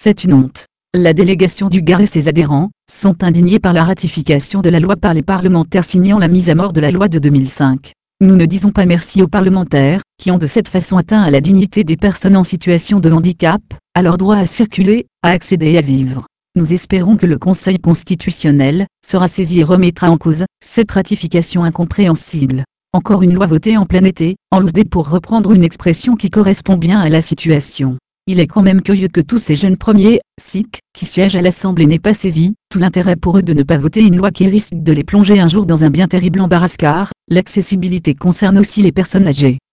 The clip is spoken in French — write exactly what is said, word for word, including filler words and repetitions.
C'est une honte. La délégation du Gard et ses adhérents sont indignés par la ratification de la loi par les parlementaires signant la mise à mort de la loi de deux mille cinq. Nous ne disons pas merci aux parlementaires, qui ont de cette façon atteint à la dignité des personnes en situation de handicap, à leur droit à circuler, à accéder et à vivre. Nous espérons que le Conseil constitutionnel sera saisi et remettra en cause cette ratification incompréhensible. Encore une loi votée en plein été, en loose day pour reprendre une expression qui correspond bien à la situation. Il est quand même curieux que tous ces jeunes premiers, sikhs, qui siègent à l'Assemblée n'aient pas saisi tout l'intérêt pour eux de ne pas voter une loi qui risque de les plonger un jour dans un bien terrible embarras car l'accessibilité concerne aussi les personnes âgées.